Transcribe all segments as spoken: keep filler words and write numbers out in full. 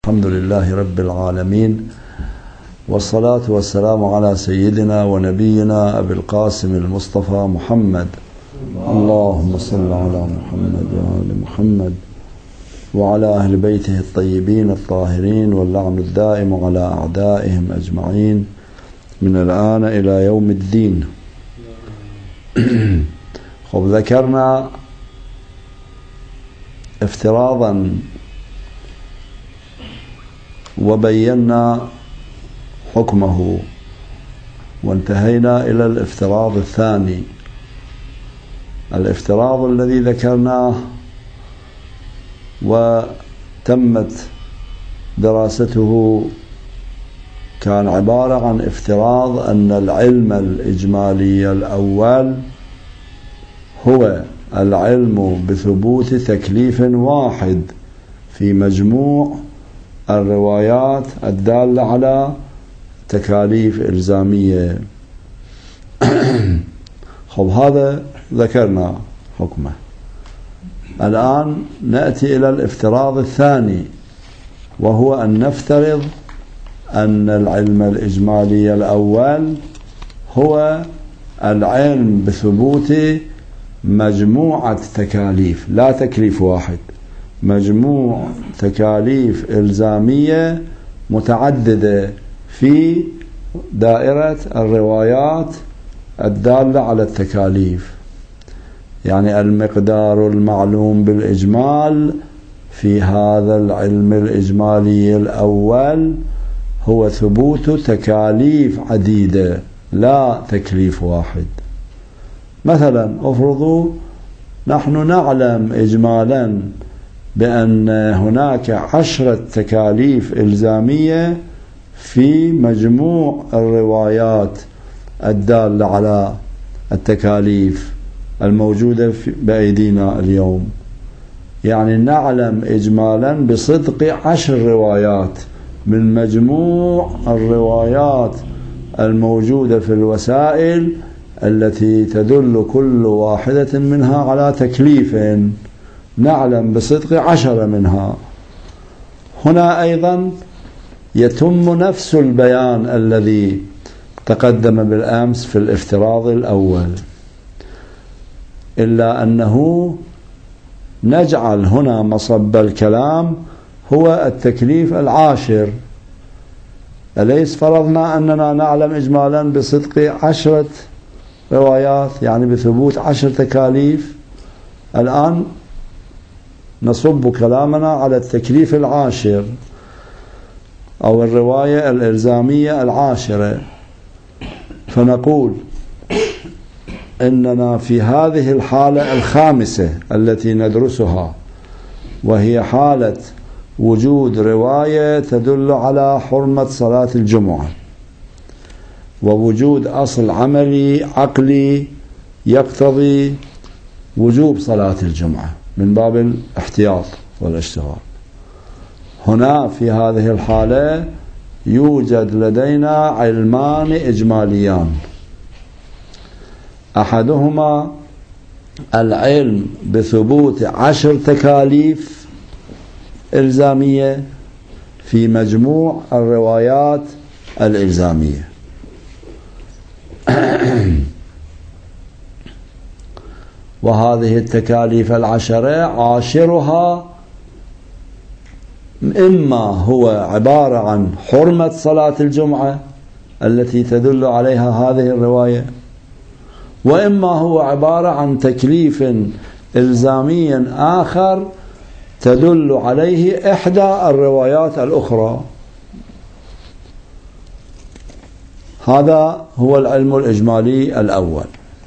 الحمد لله رب العالمين، والصلاة والسلام على سيدنا ونبينا أبي القاسم المصطفى محمد. اللهم صل على محمد وآل محمد وعلى أهل بيته الطيبين الطاهرين، واللعن الدائم على أعدائهم أجمعين من الآن إلى يوم الدين. خب، ذكرنا افتراضا وبينا حكمه، وانتهينا إلى الافتراض الثاني. الافتراض الذي ذكرناه وتمت دراسته كان عبارة عن افتراض أن العلم الإجمالي الأول هو العلم بثبوت تكليف واحد في مجموع الروايات الدالة على تكاليف إلزامية. خب، هذا ذكرنا حكمه. الآن نأتي إلى الافتراض الثاني، وهو أن نفترض أن العلم الإجمالي الأول هو العلم بثبوت مجموعة تكاليف، لا تكليف واحد، مجموع تكاليف إلزامية متعددة في دائرة الروايات الدالة على التكاليف. يعني المقدار المعلوم بالإجمال في هذا العلم الإجمالي الأول هو ثبوت تكاليف عديدة لا تكليف واحد. مثلا افرضوا نحن نعلم إجمالا بأن هناك عشرة تكاليف إلزامية في مجموع الروايات الدالة على التكاليف الموجودة بأيدينا اليوم. يعني نعلم إجمالا بصدق عشر روايات من مجموع الروايات الموجودة في الوسائل التي تدل كل واحدة منها على تكليف، نعلم بصدق عشرة منها. هنا أيضا يتم نفس البيان الذي تقدم بالأمس في الافتراض الأول، إلا أنه نجعل هنا مصب الكلام هو التكليف العاشر. أليس فرضنا أننا نعلم إجمالا بصدق عشرة روايات، يعني بثبوت عشر تكاليف؟ الآن نصب كلامنا على التكليف العاشر أو الرواية الإلزامية العاشرة، فنقول إننا في هذه الحالة الخامسة التي ندرسها، وهي حالة وجود رواية تدل على حرمة صلاة الجمعة، ووجود أصل عملي عقلي يقتضي وجوب صلاة الجمعة من باب الاحتياط والاشتغال. هنا في هذه الحالة يوجد لدينا علمان إجماليان، أحدهما العلم بثبوت عشر تكاليف إلزامية في مجموع الروايات الإلزامية، وهذه التكاليف العشرة عاشرها إما هو عبارة عن حرمة صلاة الجمعة التي تدل عليها هذه الرواية، وإما هو عبارة عن تكليف إلزامي آخر تدل عليه إحدى الروايات الأخرى. هذا هو العلم الإجمالي الأول.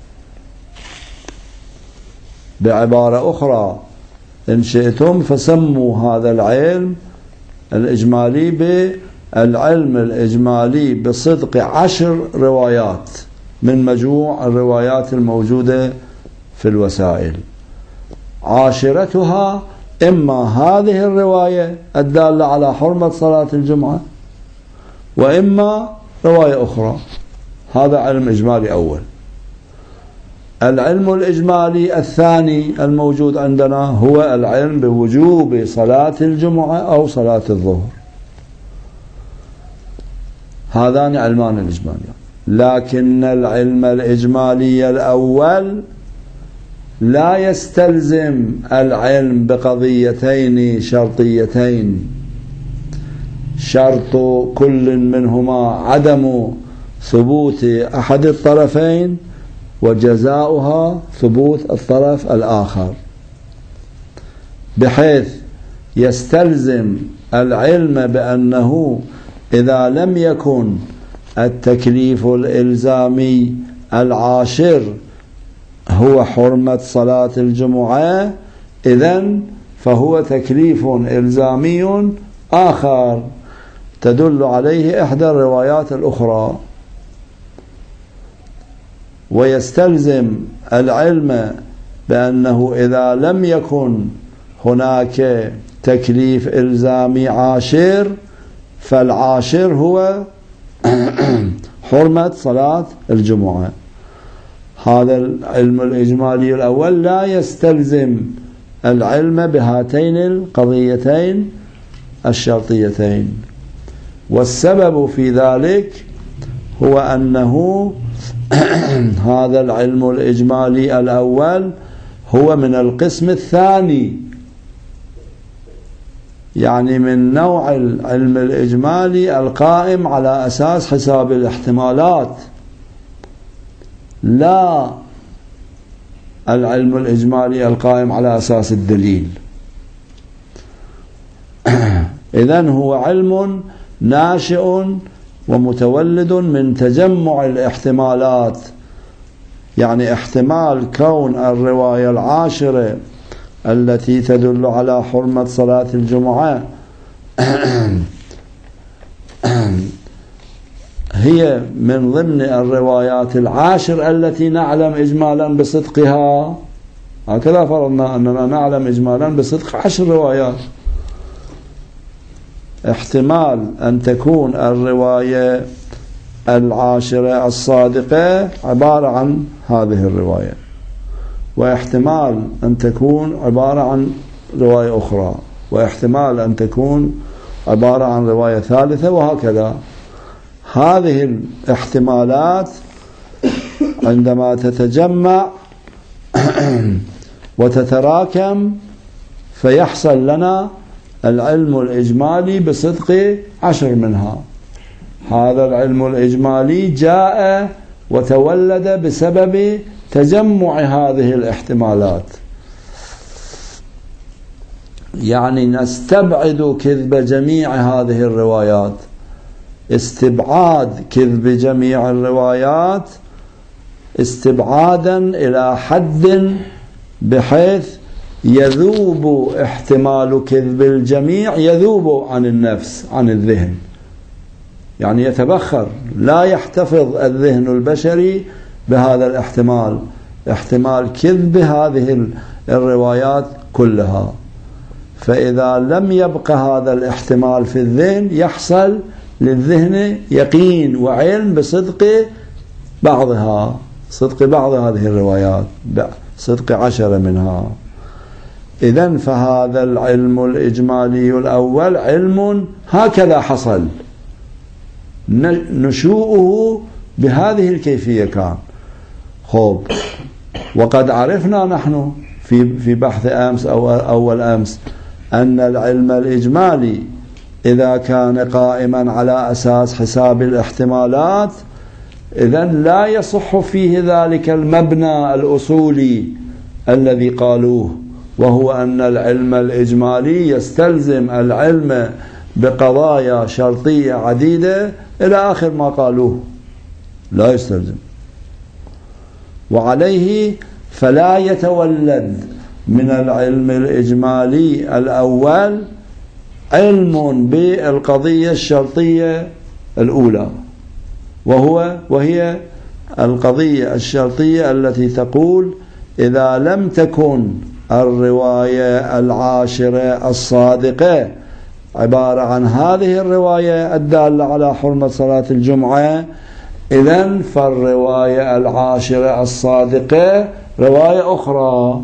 بعبارة أخرى، إن شئتم فسموا هذا العلم الإجمالي بالعلم الإجمالي بصدق عشر روايات من مجموع الروايات الموجودة في الوسائل، عاشرتها إما هذه الرواية الدالة على حرمة صلاة الجمعة، وإما رواية أخرى. هذا علم إجمالي أول. العلم الإجمالي الثاني الموجود عندنا هو العلم بوجوب صلاة الجمعة أو صلاة الظهر. هذان علمان الإجماليان. لكن العلم الإجمالي الأول لا يستلزم العلم بقضيتين شرطيتين، شرط كل منهما عدم ثبوت أحد الطرفين وجزاؤها ثبوت الطرف الآخر، بحيث يستلزم العلم بأنه إذا لم يكن التكليف الإلزامي العاشر هو حرمة صلاة الجمعة، إذن فهو تكليف إلزامي آخر تدل عليه إحدى الروايات الأخرى. ويستلزم العلم بأنه إذا لم يكن هناك تكليف إلزامي عاشر فالعاشر هو حرمة صلاة الجمعة. هذا العلم الإجمالي الأول لا يستلزم العلم بهاتين القضيتين الشرطيتين. والسبب في ذلك هو أنه هذا العلم الإجمالي الأول هو من القسم الثاني، يعني من نوع العلم الإجمالي القائم على أساس حساب الاحتمالات، لا العلم الإجمالي القائم على أساس الدليل. إذن هو علم ناشئ ومتولد من تجمع الاحتمالات، يعني احتمال كون الرواية العاشرة التي تدل على حرمة صلاة الجمعة هي من ضمن الروايات العاشر التي نعلم إجمالا بصدقها. هكذا فرضنا أننا نعلم إجمالا بصدق عشر روايات. احتمال أن تكون الرواية العاشرة الصادقة عبارة عن هذه الرواية، واحتمال أن تكون عبارة عن رواية أخرى، واحتمال أن تكون عبارة عن رواية ثالثة، وهكذا. هذه الاحتمالات عندما تتجمع وتتراكم فيحصل لنا العلم الإجمالي بصدق عشر منها. هذا العلم الإجمالي جاء وتولد بسبب تجمع هذه الاحتمالات، يعني نستبعد كذب جميع هذه الروايات. استبعاد كذب جميع الروايات استبعادا إلى حد بحيث يذوب احتمال كذب الجميع، يذوب عن النفس عن الذهن، يعني يتبخر، لا يحتفظ الذهن البشري بهذا الاحتمال، احتمال كذب هذه الروايات كلها. فإذا لم يبق هذا الاحتمال في الذهن يحصل للذهن يقين وعلم بصدق بعضها، صدق بعض هذه الروايات، صدق عشرة منها. إذن فهذا العلم الإجمالي الأول علم هكذا حصل، نشوءه بهذه الكيفية كان. خب، وقد عرفنا نحن في في بحث أمس أو أول أمس أن العلم الإجمالي إذا كان قائما على أساس حساب الاحتمالات إذن لا يصح فيه ذلك المبنى الأصولي الذي قالوه، وهو أن العلم الإجمالي يستلزم العلم بقضايا شرطية عديدة إلى آخر ما قالوه، لا يستلزم. وعليه فلا يتولد من العلم الإجمالي الأول علم بالقضية الشرطية الأولى، وهو وهي القضية الشرطية التي تقول إذا لم تكن الرواية العاشرة الصادقة عبارة عن هذه الرواية الدالة على حرمة صلاة الجمعة، إذن فالرواية العاشرة الصادقة رواية أخرى،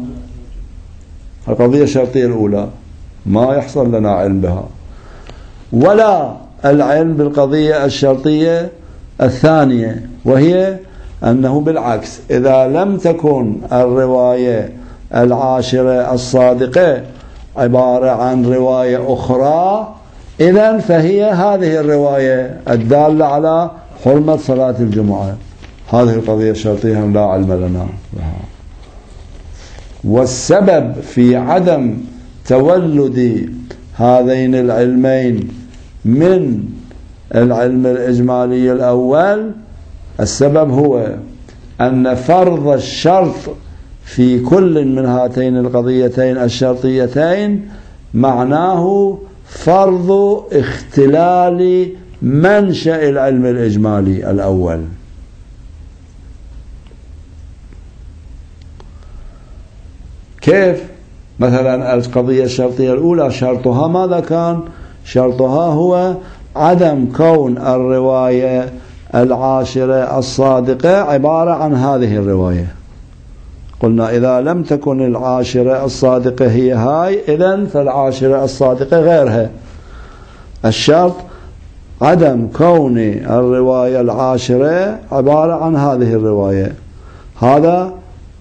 القضية الشرطية الأولى ما يحصل لنا علم بها. ولا العلم بالقضية الشرطية الثانية، وهي أنه بالعكس، إذا لم تكن الرواية العاشرة الصادقة عبارة عن رواية أخرى، إذن فهي هذه الرواية الدالة على حرمة صلاة الجمعة. هذه القضية الشرطية لا علم لنا لها. والسبب في عدم تولد هذين العلمين من العلم الإجمالي الأول، السبب هو أن فرض الشرط في كل من هاتين القضيتين الشرطيتين معناه فرض اختلال منشأ العلم الإجمالي الأول. كيف؟ مثلا القضية الشرطية الأولى شرطها ماذا كان؟ شرطها هو عدم كون الرواية العاشرة الصادقة عبارة عن هذه الرواية. قلنا إذا لم تكن العاشرة الصادقة هي هاي، إذن فالعاشرة الصادقة غيرها. الشرط عدم كون الرواية العاشرة عبارة عن هذه الرواية، هذا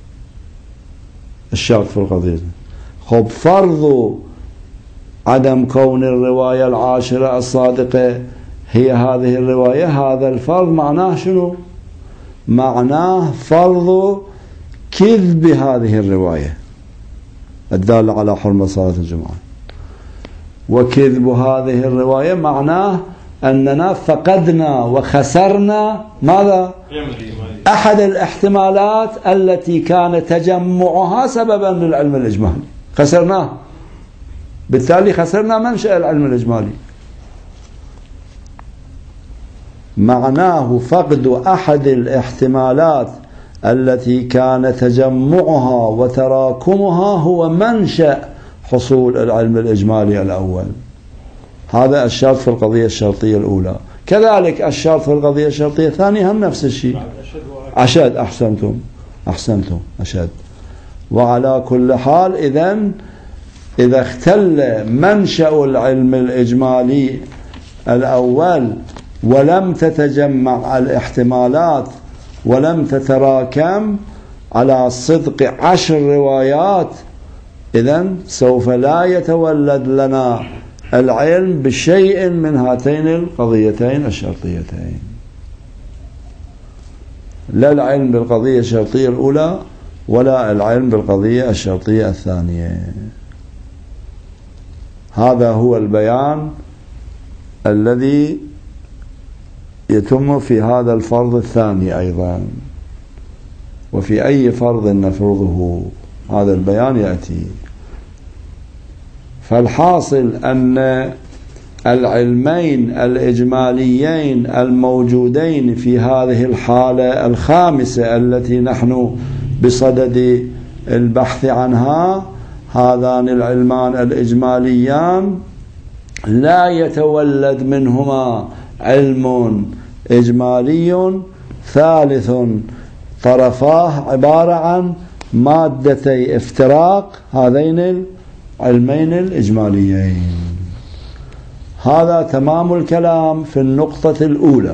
الشرط في القضية. خب فرض عدم كون الرواية العاشرة الصادقة هي هذه الرواية، هذا الفرض معناه شنو؟ معناه فرض كذب هذه الرواية الدالة على حرمة صلاة الجمعة. وكذب هذه الرواية معناه أننا فقدنا وخسرنا ماذا؟ أحد الاحتمالات التي كان تجمعها سببا للعلم الإجمالي، خسرناه، بالتالي خسرنا منشأ العلم الإجمالي. معناه فقد أحد الاحتمالات التي كان تجمعها وتراكمها هو منشأ حصول العلم الإجمالي الأول. هذا الشرط في القضية الشرطية الأولى. كذلك الشرط في القضية الشرطية الثانية هم نفس الشيء. أشد. أحسنتم أحسنتم أشد. وعلى كل حال إذن إذا اختل منشأ العلم الإجمالي الأول ولم تتجمع الاحتمالات ولم تتراكم على صدق عشر روايات، إذن سوف لا يتولد لنا العلم بشيء من هاتين القضيتين الشرطيتين، لا العلم بالقضية الشرطية الأولى ولا العلم بالقضية الشرطية الثانية. هذا هو البيان الذي يتم في هذا الفرض الثاني أيضا. وفي أي فرض نفرضه هذا البيان يأتي. فالحاصل أن العلمين الإجماليين الموجودين في هذه الحالة الخامسة التي نحن بصدد البحث عنها، هذان العلمان الإجماليان لا يتولد منهما علم إجمالي ثالث طرفاه عبارة عن مادتي افتراق هذين العلمين الإجماليين. هذا تمام الكلام في النقطة الأولى.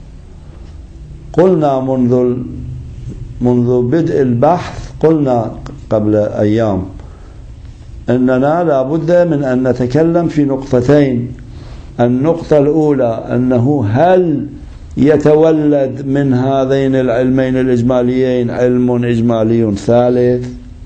قلنا منذ منذ بدء البحث، قلنا قبل أيام أننا لا بد من أن نتكلم في نقطتين. النقطة الأولى أنه هل يتولد من هذين العلمين الإجماليين علم إجمالي ثالث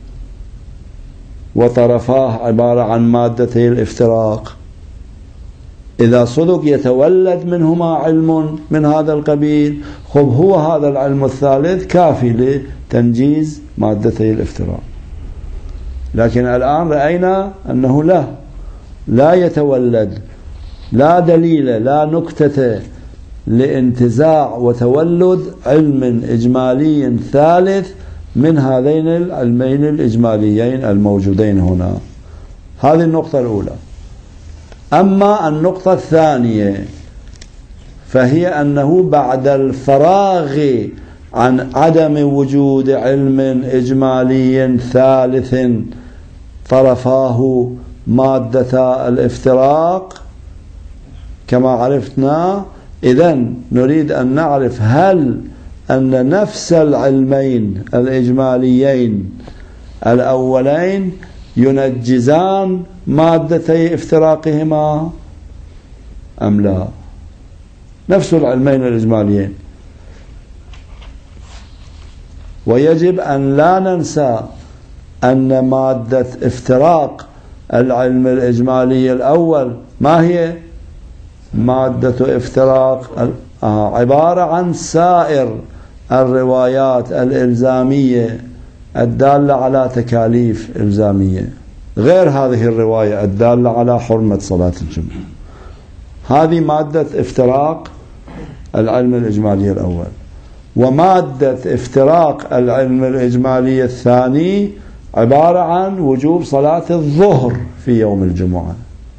وطرفاه عبارة عن مادتي الافتراق؟ إذا صدق يتولد منهما علم من هذا القبيل، خب هو هذا العلم الثالث كافي لتنجيز مادتي الافتراق. لكن الآن رأينا أنه لا لا يتولد، لا دليل لا نكتة لانتزاع وتولد علم إجمالي ثالث من هذين العلمين الإجماليين الموجودين هنا. هذه النقطة الأولى. أما النقطة الثانية فهي أنه بعد الفراغ عن عدم وجود علم إجمالي ثالث طرفاه مادة الافتراق، كما عرفنا. إذن نريد أن نعرف هل أن نفس العلمين الإجماليين الأولين ينجزان مادتي افتراقهما أم لا؟ نفس العلمين الإجماليين. ويجب أن لا ننسى أن مادة افتراق العلم الإجمالي الأول ما هي؟ مادة افتراق عبارة عن سائر الروايات الإلزامية الدالة على تكاليف إلزامية غير هذه الرواية الدالة على حرمة صلاة الجمعة. هذه مادة افتراق العلم الإجمالي الأول. ومادة افتراق العلم الإجمالي الثاني عبارة عن وجوب صلاة الظهر في يوم الجمعة.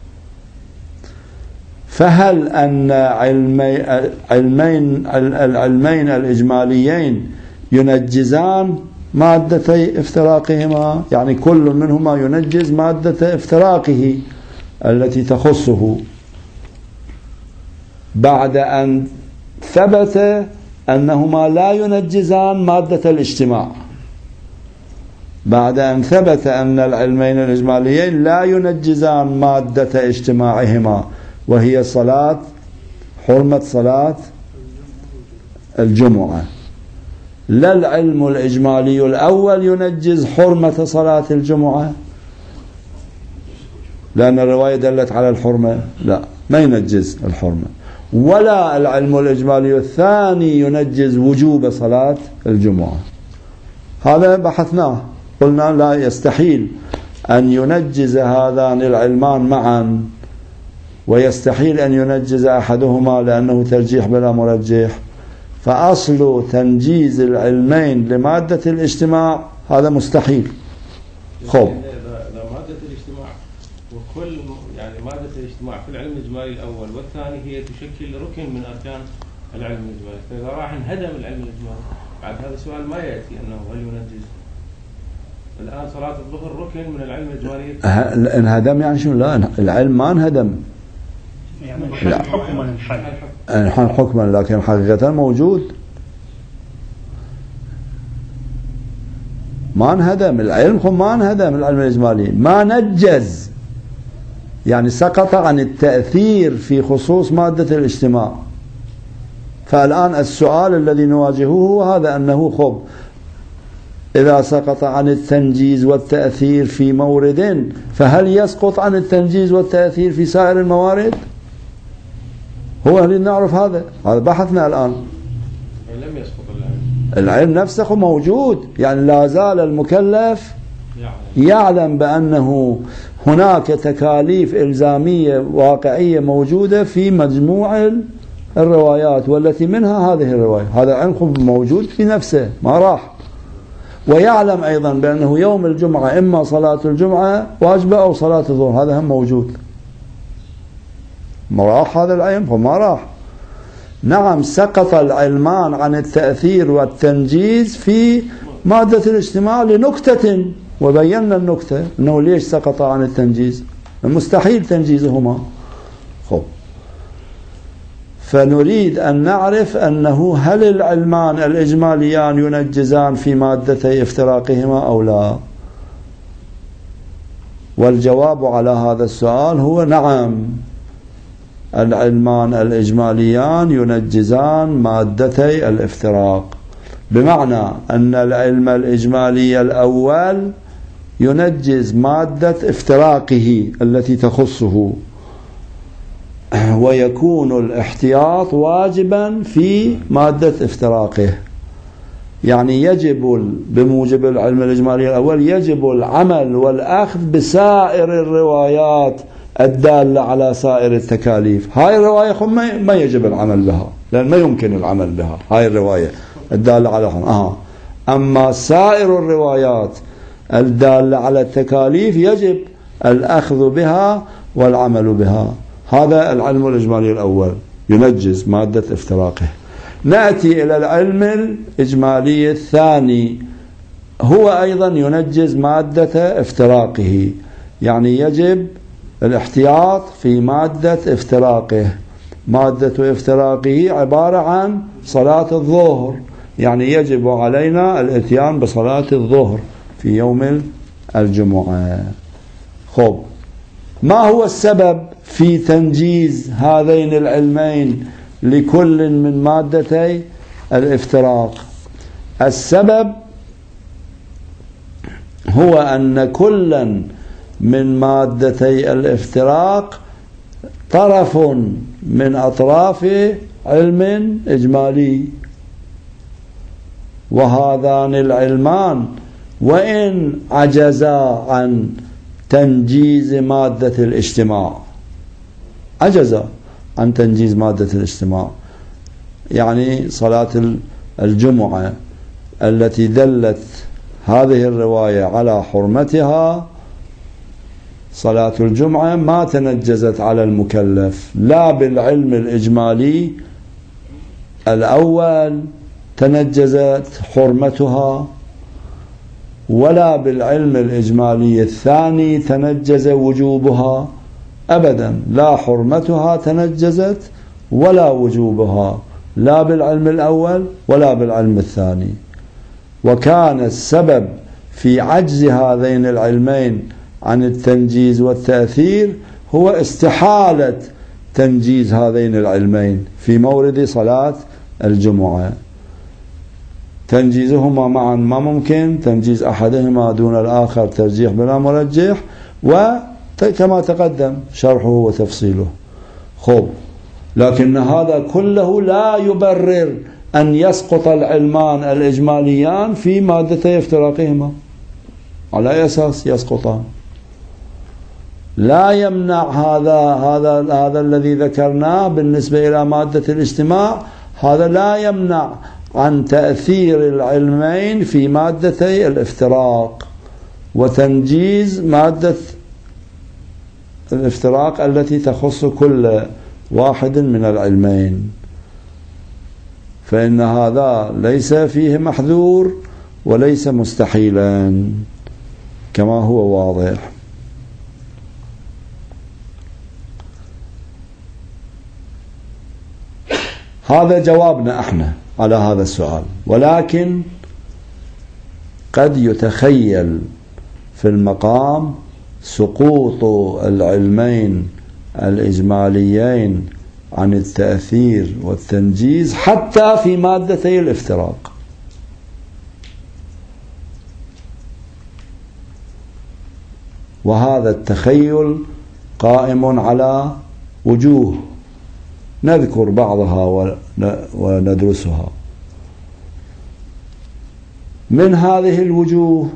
فهل أن علمي علمين العلمين الإجماليين ينجزان مادتي افتراقهما؟ يعني كل منهما ينجز مادة افتراقه التي تخصه بعد أن ثبت أنهما لا ينجزان مادة الاجتماع، بعد أن ثبت أن العلمين الإجماليين لا ينجزان مادة اجتماعهما وهي صلاة حرمة صلاة الجمعة. لا العلم الإجمالي الأول ينجز حرمة صلاة الجمعة لأن الرواية دلت على الحرمة، لا ما ينجز الحرمة. ولا العلم الإجمالي الثاني ينجز وجوب صلاة الجمعة. هذا بحثناه، قلنا لا يستحيل أن ينجز هذان العلمان معا، ويستحيل أن ينجز أحدهما لأنه ترجيح بلا مرجح. فأصل تنجيز العلمين لمادة الاجتماع هذا مستحيل. خب مادة الاجتماع وكل يعني مادة الاجتماع في العلم الإجمالي الأول والثاني هي تشكل ركن من أركان العلم الإجمالي، فإذا راح انهدم العلم الإجمالي بعد هذا السؤال ما يأتي أنه هل ينجز. الآن صلاة الظهر ركن من العلم الإجمالي. انهدم يعني شنو؟ لا العلم ما انهدم، يعني انحل حكما انحل انحل حكما لكن حقيقة موجود، ما انهدم العلم، ما انهدم العلم الإجمالي، ما نجز يعني سقط عن التأثير في خصوص مادة الاجتماع. فالآن السؤال الذي نواجهه هو هذا، أنه خب إذا سقط عن التنجيز والتأثير في مورد فهل يسقط عن التنجيز والتأثير في سائر الموارد؟ هو اللي نعرف هذا، هذا بحثنا الآن. لم يسقط العلم، العلم نفسه موجود، يعني لا زال المكلف يعلم بأنه هناك تكاليف إلزامية واقعية موجودة في مجموع الروايات والتي منها هذه الرواية. هذا علم موجود في نفسه ما راح. ويعلم أيضا بأنه يوم الجمعة إما صلاة الجمعة واجبة أو صلاة الظهر، هذا هم موجود. ما راح هذا العلم، فما راح. نعم سقط العلمان عن التأثير والتنجيز في مادة الاجتماع لنكتة، وبينا النكتة أنه ليش سقط عن التنجيز، مستحيل تنجيزهما. خب فنريد أن نعرف أنه هل العلمان الإجماليان ينجزان في مادتي افتراقهما أو لا. والجواب على هذا السؤال هو نعم، العلمان الإجماليان ينجزان مادتي الافتراق، بمعنى أن العلم الإجمالي الأول ينجز مادة افتراقه التي تخصه، ويكون الاحتياط واجبا في مادة افتراقه. يعني يجب بموجب العلم الإجمالي الأول يجب العمل والأخذ بسائر الروايات الدالة على سائر التكاليف. هاي الرواية ما يجب العمل بها لأن ما يمكن العمل بها، هاي الرواية الدالة على آه. أما سائر الروايات الدالة على التكاليف يجب الأخذ بها والعمل بها. هذا العلم الإجمالي الأول ينجز مادة افتراقه. نأتي إلى العلم الإجمالي الثاني، هو أيضا ينجز مادة افتراقه، يعني يجب الاحتياط في مادة افتراقه. مادة افتراقه عبارة عن صلاة الظهر، يعني يجب علينا الاتيان بصلاة الظهر في يوم الجمعة. خب، ما هو السبب في تنجيز هذين العلمين لكل من مادتي الافتراق؟ السبب هو أن كلا من مادتي الافتراق طرف من أطراف علم إجمالي، وهذان العلمان وإن عجزا عن تنجيز مادة الاجتماع، عجزا عن تنجيز مادة الاجتماع، يعني صلاة الجمعة التي دلت هذه الرواية على حرمتها، صلاة الجمعة ما تنجزت على المكلف لا بالعلم الإجمالي الأول تنجزت حرمتها، ولا بالعلم الإجمالي الثاني تنجز وجوبها أبدا، لا حرمتها تنجزت ولا وجوبها، لا بالعلم الأول ولا بالعلم الثاني. وكان السبب في عجز هذين العلمين عن التنجيز والتأثير هو استحالة تنجيز هذين العلمين في مورد صلاة الجمعة. تنجيزهما معا ما ممكن، تنجيز أحدهما دون الآخر ترجيح بلا مرجح، وكما تقدم شرحه وتفصيله. خب، لكن هذا كله لا يبرر أن يسقط العلمان الإجماليان في مادتي افتراقهما. على أي أساس يسقطان؟ لا يمنع هذا هذا هذا الذي ذكرناه بالنسبة إلى مادة الاجتماع، هذا لا يمنع عن تأثير العلمين في مادتي الافتراق وتنجيز مادة الافتراق التي تخص كل واحد من العلمين، فإن هذا ليس فيه محذور وليس مستحيلا كما هو واضح. هذا جوابنا احنا على هذا السؤال، ولكن قد يتخيل في المقام سقوط العلمين الإجماليين عن التأثير والتنجيز حتى في مادتي الافتراق. وهذا التخيل قائم على وجوه نذكر بعضها وندرسها. من هذه الوجوه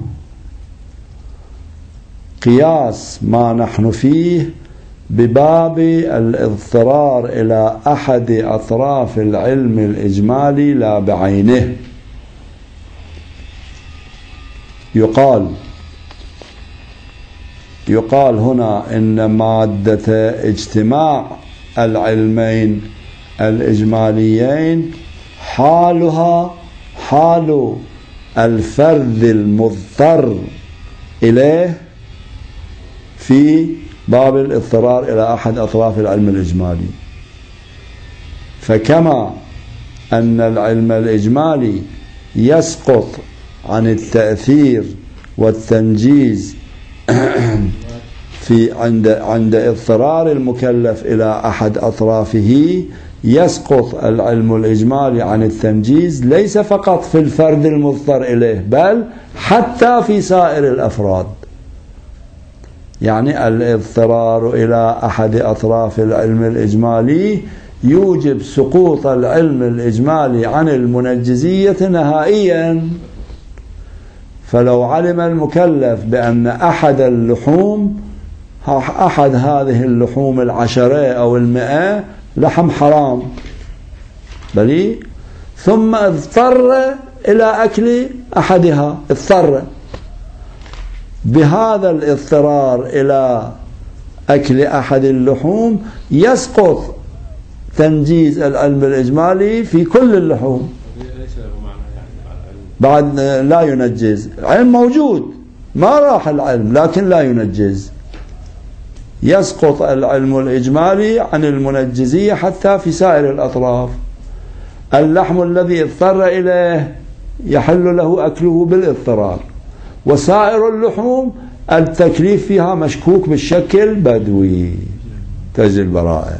قياس ما نحن فيه بباب الاضطرار إلى أحد أطراف العلم الإجمالي لا بعينه. يقال يقال هنا إن مادة اجتماع العلمين الإجماليين حالها حال الفرد المضطر إليه في باب الاضطرار إلى أحد أطراف العلم الإجمالي. فكما أن العلم الإجمالي يسقط عن التأثير والتنجيز في عند عند اضطرار المكلف إلى أحد أطرافه، يسقط العلم الإجمالي عن التنجيز ليس فقط في الفرد المضطر إليه بل حتى في سائر الأفراد. يعني الاضطرار إلى أحد أطراف العلم الإجمالي يوجب سقوط العلم الإجمالي عن المنجزية نهائيا. فلو علم المكلف بأن أحد اللحوم أحد هذه اللحوم العشرة أو المئة لحم حرام بلي، ثم اضطر إلى أكل أحدها، اضطر بهذا الاضطرار إلى أكل أحد اللحوم يسقط تنجيز العلم الإجمالي في كل اللحوم، بعد لا ينجز. علم موجود ما راح العلم لكن لا ينجز. يسقط العلم الإجمالي عن المنجزية حتى في سائر الأطراف. اللحم الذي اضطر إليه يحل له أكله بالاضطرار، وسائر اللحوم التكليف فيها مشكوك بالشكل بدوي تجزي البراءة.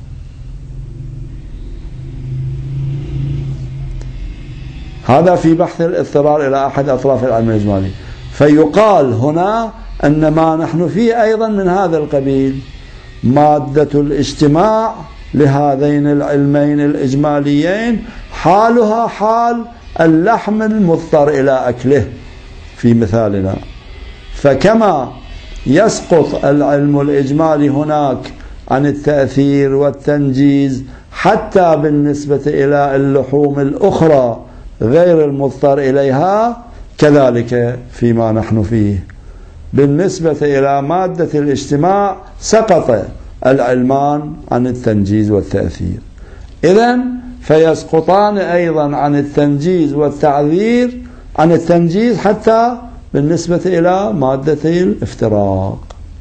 هذا في بحث الاضطرار إلى أحد أطراف العلم الإجمالي. فيقال هنا أن ما نحن فيه أيضا من هذا القبيل، مادة الاجتماع لهذين العلمين الإجماليين حالها حال اللحم المضطر إلى أكله في مثالنا. فكما يسقط العلم الإجمالي هناك عن التأثير والتنجيز حتى بالنسبة إلى اللحوم الأخرى غير المضطر إليها، كذلك فيما نحن فيه بالنسبة إلى مادة الاجتماع سقط العلمان عن التنجيز والتأثير. إذن فيسقطان أيضا عن التنجيز والتعذير، عن التنجيز حتى بالنسبة إلى مادتي الافتراق.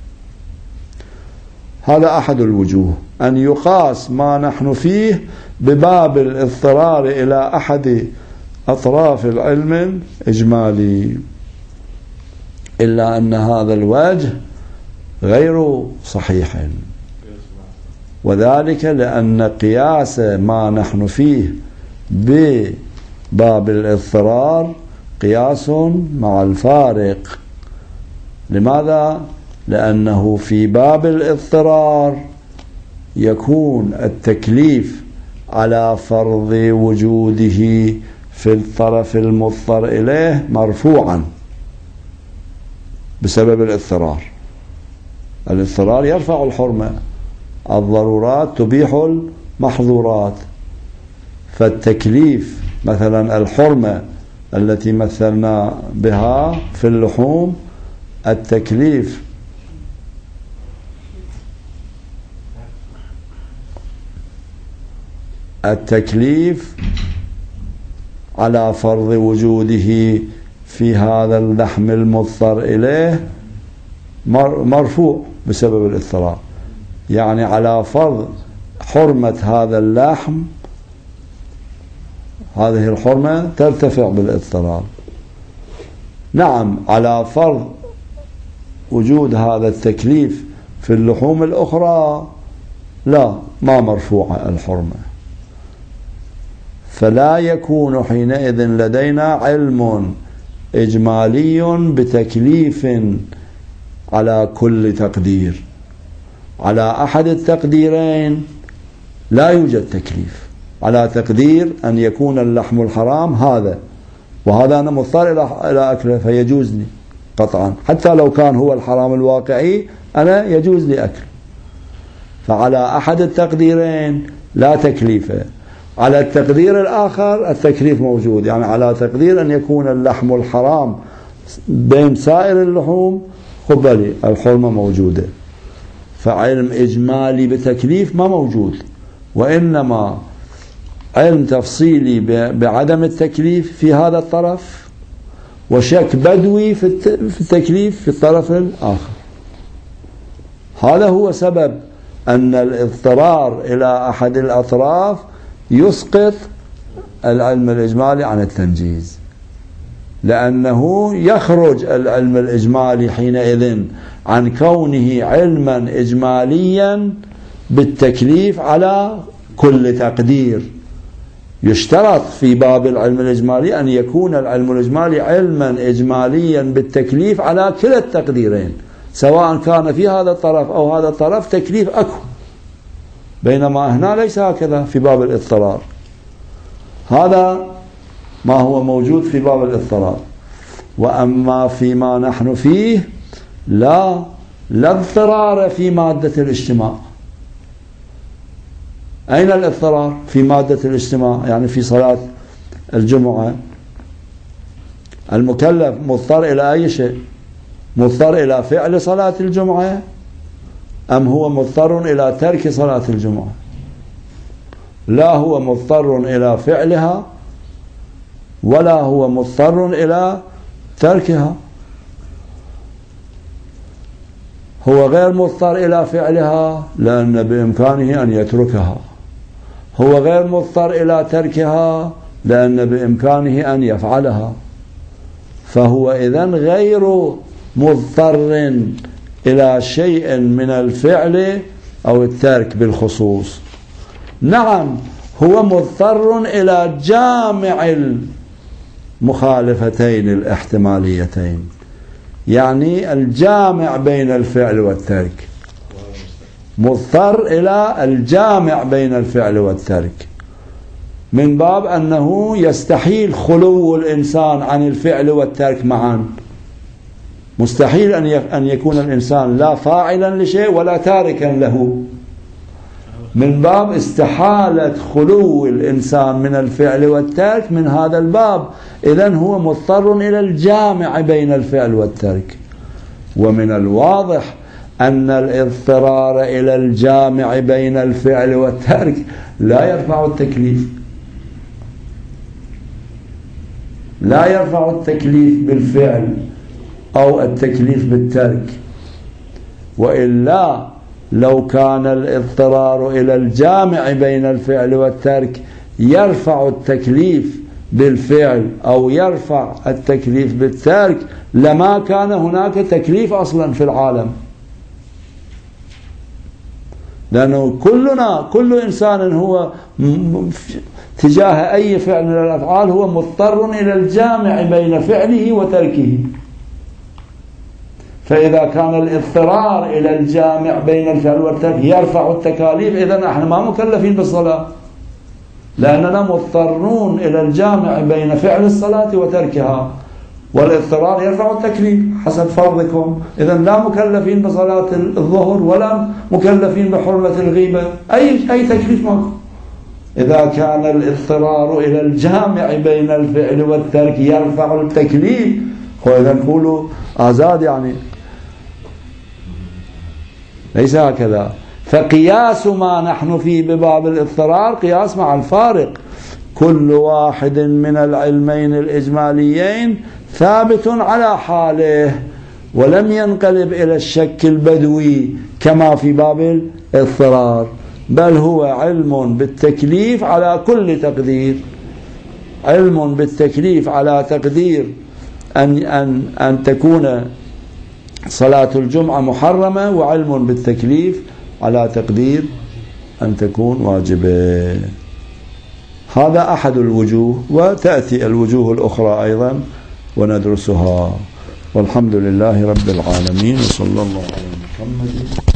هذا أحد الوجوه، أن يقاس ما نحن فيه بباب الاضطرار إلى أحد أطراف العلم الإجمالي، إلا أن هذا الوجه غير صحيح، وذلك لأن قياس ما نحن فيه بباب الاضطرار قياس مع الفارق. لماذا؟ لأنه في باب الاضطرار يكون التكليف على فرض وجوده في الطرف المضطر إليه مرفوعا بسبب الاضطرار. الاضطرار يرفع الحرمة، الضرورات تبيح المحظورات. فالتكليف مثلا الحرمة التي مثلنا بها في اللحوم، التكليف التكليف على فرض وجوده في هذا اللحم المضطر إليه مرفوع بسبب الاضطرار، يعني على فرض حرمة هذا اللحم، هذه الحرمة ترتفع بالاضطرار. نعم، على فرض وجود هذا التكليف في اللحوم الأخرى لا، ما مرفوعة الحرمة. فلا يكون حينئذ لدينا علم إجمالي بتكليف على كل تقدير. على أحد التقديرين لا يوجد تكليف، على تقدير أن يكون اللحم الحرام هذا، وهذا أنا مضطر إلى أكله فيجوز لي قطعا، حتى لو كان هو الحرام الواقعي أنا يجوز لي أكل. فعلى أحد التقديرين لا تكليف. على التقدير الآخر التكليف موجود، يعني على تقدير أن يكون اللحم الحرام بين سائر اللحوم قبلي الحرمة موجودة. فعلم إجمالي بتكليف ما موجود، وإنما علم تفصيلي بعدم التكليف في هذا الطرف، وشك بدوي في التكليف في الطرف الآخر. هذا هو سبب أن الاضطرار إلى أحد الأطراف يسقط العلم الإجمالي عن التنجيز، لأنه يخرج العلم الإجمالي حينئذ عن كونه علما إجماليا بالتكليف على كل تقدير. يشترط في باب العلم الإجمالي أن يكون العلم الإجمالي علما إجماليا بالتكليف على كلا التقديرين، سواء كان في هذا الطرف أو هذا الطرف تكليف أكو، بينما هنا ليس هكذا في باب الاضطرار. هذا ما هو موجود في باب الاضطرار. وأما فيما نحن فيه لا لا اضطرار في مادة الاجتماع. أين الاضطرار في مادة الاجتماع؟ يعني في صلاة الجمعة المكلف مضطر إلى أي شيء؟ مضطر إلى فعل صلاة الجمعة أم هو مضطر إلى ترك صلاة الجمعة؟ لا هو مضطر إلى فعلها ولا هو مضطر إلى تركها. هو غير مضطر إلى فعلها لأن بإمكانه أن يتركها، هو غير مضطر إلى تركها لأن بإمكانه أن يفعلها، فهو إذن غير مضطر إلى شيء من الفعل أو الترك بالخصوص. نعم هو مضطر إلى جامع المخالفتين الاحتماليتين، يعني الجامع بين الفعل والترك، مضطر إلى الجامع بين الفعل والترك، من باب أنه يستحيل خلو الإنسان عن الفعل والترك معا، مستحيل أن يكون الإنسان لا فاعلا لشيء ولا تاركا له، من باب استحالة خلو الإنسان من الفعل والترك من هذا الباب، إذن هو مضطر إلى الجامع بين الفعل والترك. ومن الواضح أن الاضطرار إلى الجامع بين الفعل والترك لا يرفع التكليف، لا يرفع التكليف بالفعل أو التكليف بالترك، وإلا لو كان الاضطرار إلى الجامع بين الفعل والترك يرفع التكليف بالفعل أو يرفع التكليف بالترك لما كان هناك تكليف أصلا في العالم، لأنه كلنا كل إنسان هو تجاه أي فعل من الأفعال هو مضطر إلى الجامع بين فعله وتركه، فإذا كان الاضطرار إلى الجامع بين الفعل والترك يرفع التكاليف، إذن احنا ما مكلفين بالصلاة، لأننا مضطرون إلى الجامع بين فعل الصلاة وتركها، والاضطرار يرفع التكليف حسب فرضكم، إذن لا مكلفين بصلاة الظهر ولا مكلفين بحرمة الغيبة، أي أي تكليف ماكو. إذا كان الاضطرار إلى الجامع بين الفعل والترك يرفع التكليف، وإذا نقولوا آزاد يعني ليس هكذا. فقياس ما نحن فيه بباب الاضطرار قياس مع الفارق، كل واحد من العلمين الإجماليين ثابت على حاله ولم ينقلب إلى الشك البدوي كما في باب الاضطرار، بل هو علم بالتكليف على كل تقدير، علم بالتكليف على تقدير أن, أن, أن تكون صلاة الجمعة محرمة، وعلم بالتكليف على تقدير أن تكون واجبة. هذا أحد الوجوه، وتأتي الوجوه الأخرى أيضا وندرسها. والحمد لله رب العالمين، وصلى الله على محمد.